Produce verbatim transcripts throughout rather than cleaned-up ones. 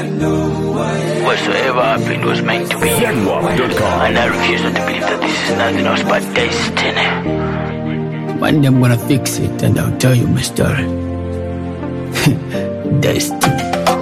Whatsoever happened was meant to be. And I refuse not to believe that this is nothing else but destiny. One day I'm gonna fix it and I'll tell you my story. Destiny.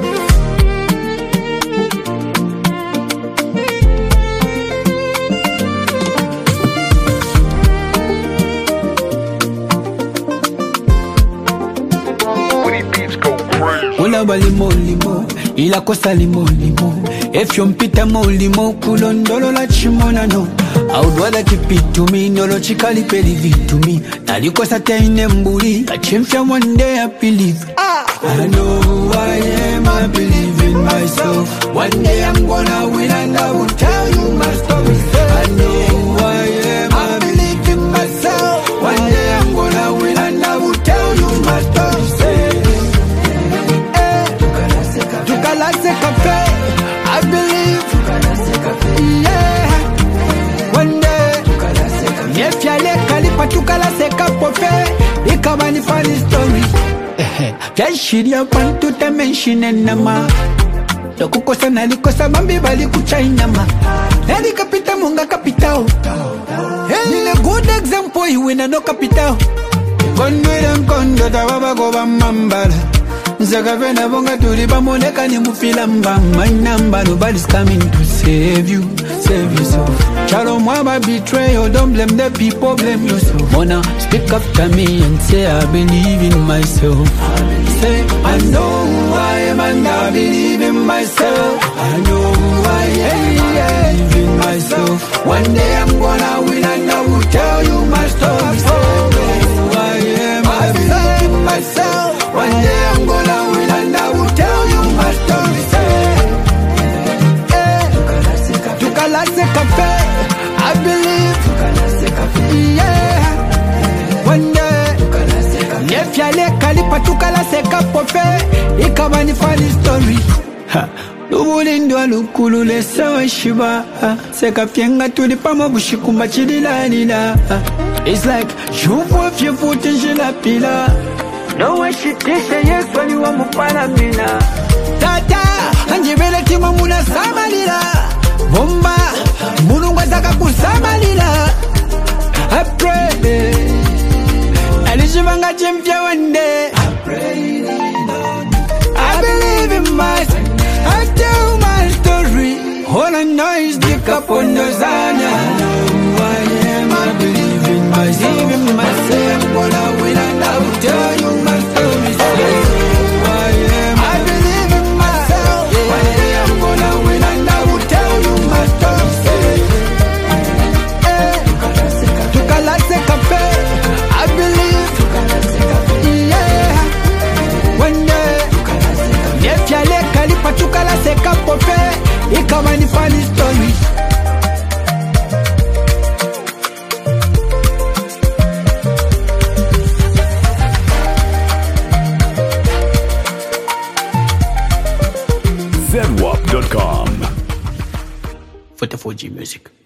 Ulaba limo limo, ila kosa limo limo. If you mpita mo limo, kulondolo la chimona no. I would rather keep it to me, no lo chikali peli it to me. Nali kosa teine mbuli, kachimfya one day I believe. Ah. I know who I am, I believe in myself. One day I'm gonna win and I will tell you my story. I know who I am, I believe in myself. One day I'm gonna win and I will tell you my story. I believe, yeah. One day, if you like Kalipa tukala seka pofe, ikabani funny story. Jashiri upon to the mention and nama. Yokukosa na likosa mambi bali kuchaina ma. Nani kapita munga kapitao. Hey, a good example you win a no capital. Kondo and kondo tawaba goba mambala. Zakavena bonga tulipa moneka ni mufilamba. My number, nobody's coming to save you, save yourself. Chalo mwaba betrayal, don't blame the people, blame yourself. Mona, speak after me and say I believe in myself. Say I know who I am and I believe in myself. I know who I am, I believe in myself. One day I'm gonna win and I will tell you my story. Say I know who I am, I believe in myself. One day I'm gonna win and I will tell you my story. Say, eh, tukala se cafe, I believe, yeah. One day, if you like Kalipa tukala se kapofe, ikabani funny story. Ha, lubulindwa lukulu lesa wa shiba, seka fienga tulipa mabushikumba chidila nila. It's like you put your foot in jilapila. No one shit this yes when you want paramina. Tata, anjibele tima muna samalila. Bomba, mununga zaka kusamalila. I pray, alishivanga chimpya one day. I pray, I believe in myself. I tell my story. All I know is the kapondozanya. I know who I am, I believe in myself. Believe in myself, I'm gonna win and I will tell you my story. Say who I am, I believe in myself. One day I'm gonna win and I will tell you my story. Say, eh, tukala se cafe, I believe, yeah. One day, if you like Kalipa tukala se kapofe, ikabani funny story. Z W A P dot com forty-four G Music.